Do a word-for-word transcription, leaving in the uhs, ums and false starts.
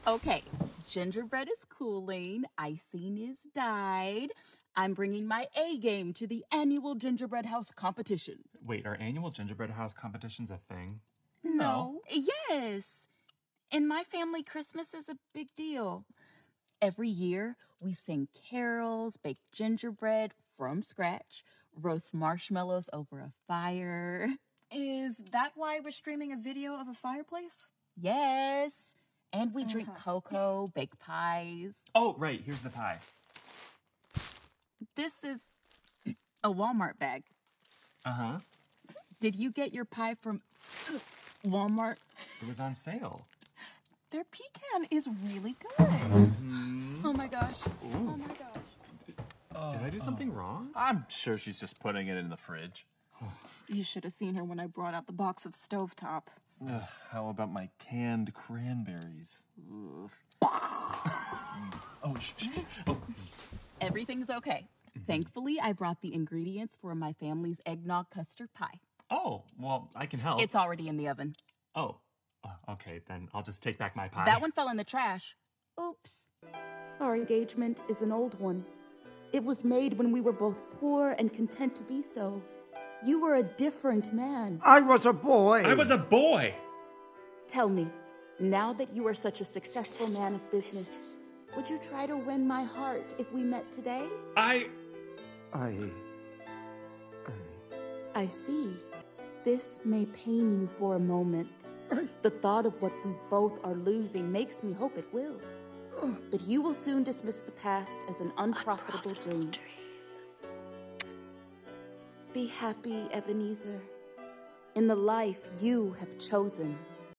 Okay, gingerbread is cooling, icing is dyed. I'm bringing my A game to the annual gingerbread house competition. Wait, are annual gingerbread house competitions a thing? No. Yes. In my family, Christmas is a big deal. Every year, we sing carols, bake gingerbread from scratch, roast marshmallows over a fire. Is that why we're streaming a video of a fireplace? Yes. And we drink Uh-huh. cocoa, bake pies. Oh, right, here's the pie. This is a Walmart bag. Uh-huh. Did you get your pie from Walmart? It was on sale. Their pecan is really good. Mm-hmm. Oh my gosh. Ooh. Oh my gosh. Did I do something wrong? I'm sure she's just putting it in the fridge. You should have seen her when I brought out the box of stovetop. Ugh, how about my canned cranberries? Ugh. oh, sh- sh- oh. Everything's okay. Thankfully, I brought the ingredients for my family's eggnog custard pie. Oh, well, I can help. It's already in the oven. Oh, uh, okay, then I'll just take back my pie. That one fell in the trash. Oops. Our engagement is an old one. It was made when we were both poor and content to be so. You were a different man. I was a boy. I was a boy! Tell me, now that you are such a successful man of business, would you try to win my heart if we met today? I... I... I... I see. This may pain you for a moment. The thought of what we both are losing makes me hope it will. But you will soon dismiss the past as an unprofitable, unprofitable dream. dream. Be happy, Ebenezer, in the life you have chosen.